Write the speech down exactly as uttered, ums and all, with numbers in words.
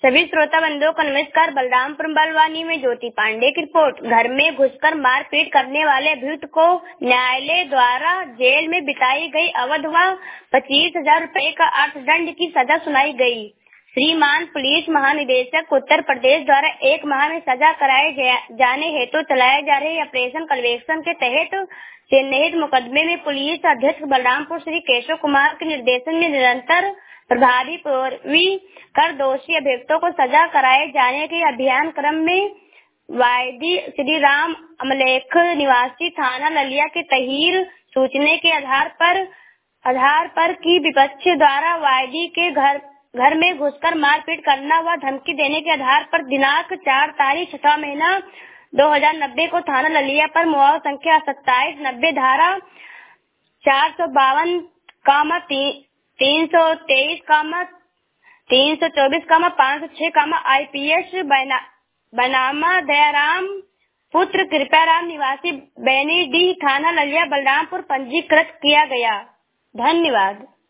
सभी श्रोता बंधुओं को नमस्कार। बलरामपुर बलवानी में ज्योति पांडे की रिपोर्ट। घर में घुसकर मारपीट करने वाले अभियुक्त को न्यायालय द्वारा जेल में बिताई गई अवधि व पच्चीस हजार रूपए का अर्थदंड की सजा सुनाई गई। श्रीमान पुलिस महानिदेशक उत्तर प्रदेश द्वारा एक माह में सजा कराए जाने हेतु चलाए जा रहे ऑपरेशन कन्वेक्शन के तहत चिन्हित मुकदमे में पुलिस अधीक्षक बलरामपुर श्री केशव कुमार के निर्देशन में निरंतर प्रभावी पैरवी कर दोषी अभियुक्तों को सजा कराए जाने के अभियान क्रम में वायदी श्री राम अमलेख निवासी थाना ललिया के तहीर सूचने के आधार पर आधार पर की विपक्ष द्वारा वायदी के घर घर में घुसकर मारपीट करना व धमकी देने के आधार पर दिनांक चार तारीख छठा महीना दो हजार नब्बे को थाना ललिया पर मुआवजा संख्या सत्ताईस नब्बे धारा चार सौ बावन कामा तीन सौ तेईस कामा तीन सौ चौबीस कामा पाँच सौ छह कामा आई पी एस बनामा दयाराम पुत्र कृपाराम निवासी बैनी डी थाना ललिया बलरामपुर पंजीकृत किया गया। धन्यवाद।